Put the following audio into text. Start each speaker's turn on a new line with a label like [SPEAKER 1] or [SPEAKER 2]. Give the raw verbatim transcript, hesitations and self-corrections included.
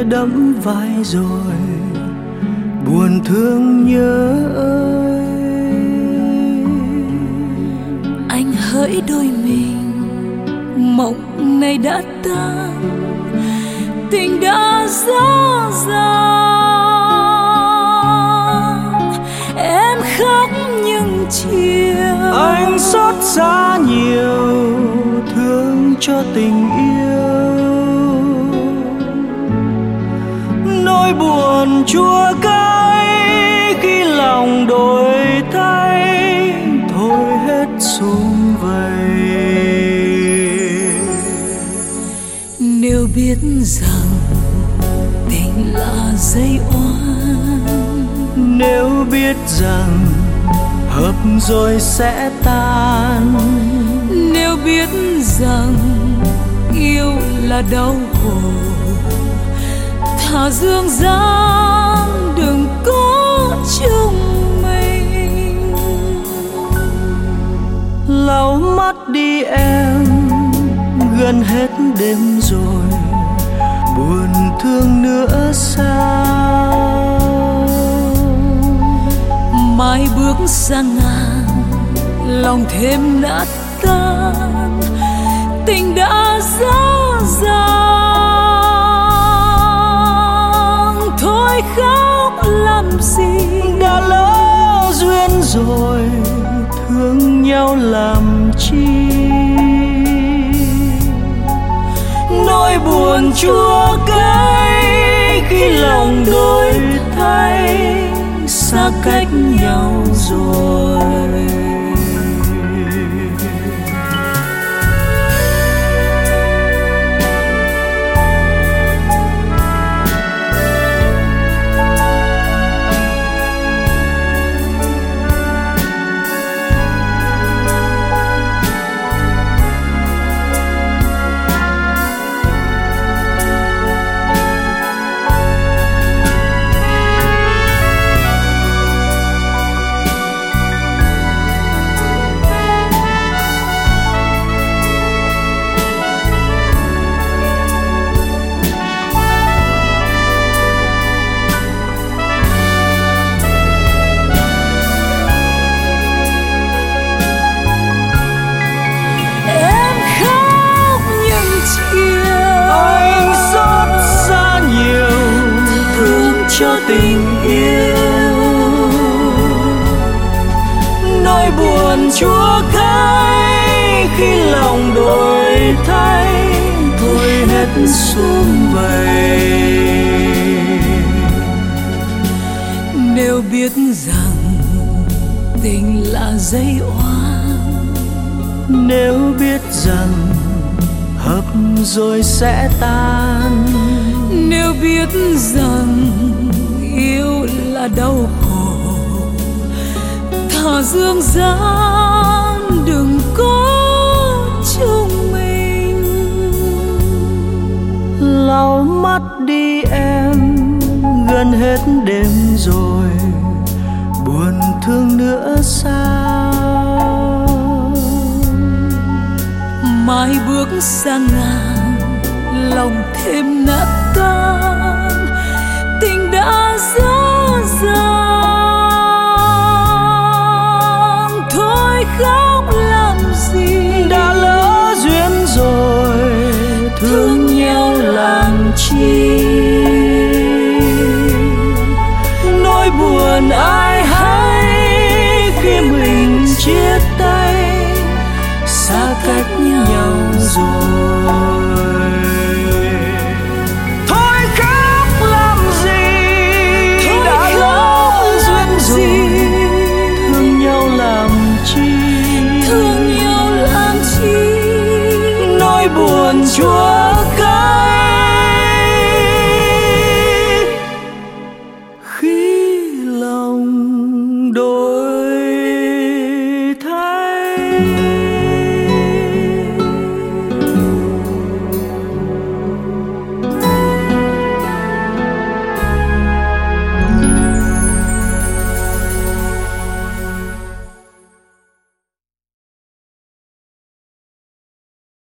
[SPEAKER 1] đẫm vai rồi, buồn thương nhớ ơi.
[SPEAKER 2] Anh hỡi đôi mình, mộng này đã tan, tình đã rõ ràng. Em khóc nhưng chiều,
[SPEAKER 1] anh xót xa nhiều, thương cho tình yêu. Nỗi buồn chua cay khi lòng đổi thay, thôi hết sum vầy.
[SPEAKER 2] Nếu biết rằng tình là dây oan,
[SPEAKER 1] nếu biết rằng hợp rồi sẽ tan,
[SPEAKER 2] nếu biết rằng yêu là đau khổ, thà dương gian đừng có chung mình.
[SPEAKER 1] lau mắt đi em, gần hết đêm rồi, buồn thương nữa sao.
[SPEAKER 2] Mai bước sang ngang, lòng thêm nát tan, tình đã rõ ràng. Thôi khóc làm gì,
[SPEAKER 1] đã lỡ duyên rồi, thương nhau làm chi. Nỗi buồn chua cay khi lòng đổi thay, xa cách nhau rồi. Cho tình yêu, nỗi buồn chua cay khi lòng đổi thay, thôi hết sum vầy.
[SPEAKER 2] Nếu biết rằng tình là dây oan,
[SPEAKER 1] nếu biết rằng hợp rồi sẽ tan,
[SPEAKER 2] nếu biết rằng yêu là đau khổ, thà dương gian đừng có chung mình.
[SPEAKER 1] lau mắt đi em, gần hết đêm rồi, buồn thương nữa sao.
[SPEAKER 2] Mai bước sang ngang, lòng thêm nát tan, tình đã